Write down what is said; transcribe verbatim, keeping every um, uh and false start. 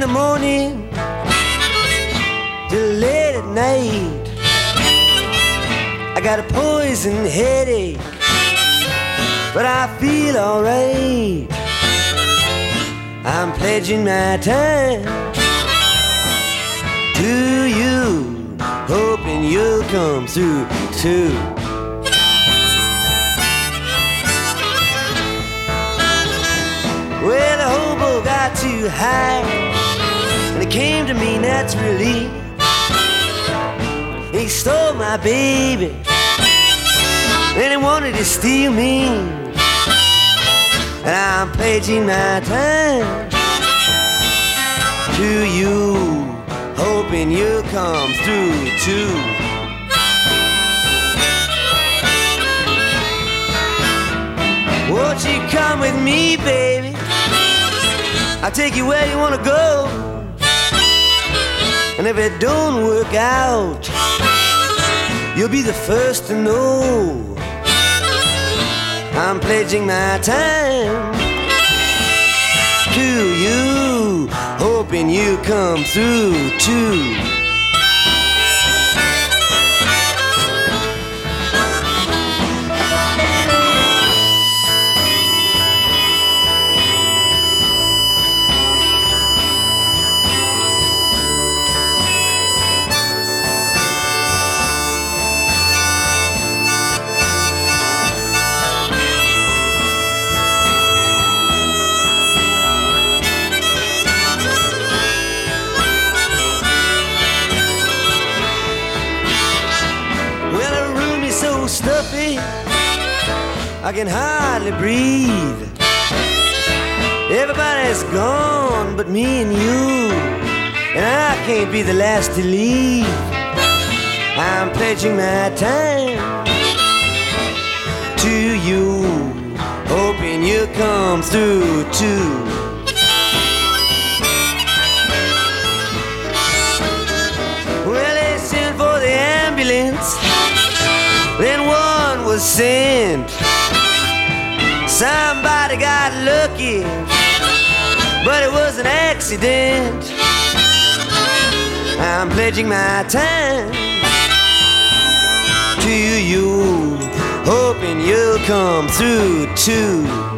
the morning till late at night. I got a poison headache, but I feel alright. I'm pledging my time to you, hoping you'll come through too. Well, the hobo got too high, and it came to me naturally. He stole my baby, and he wanted to steal me. And I'm pledging my time to you, hoping you'll come through too. Won't you come with me, baby? I'll take you where you wanna go. And if it don't work out, you'll be the first to know. I'm pledging my time to you, hoping you come through too. Stuffy, I can hardly breathe. Everybody's gone but me and you, and I can't be the last to leave. I'm pledging my time to you, hoping you'll come through too. Well, they sent for the ambulance, then one was sent. Somebody got lucky, but it was an accident. I'm pledging my time to you, hoping you'll come through too.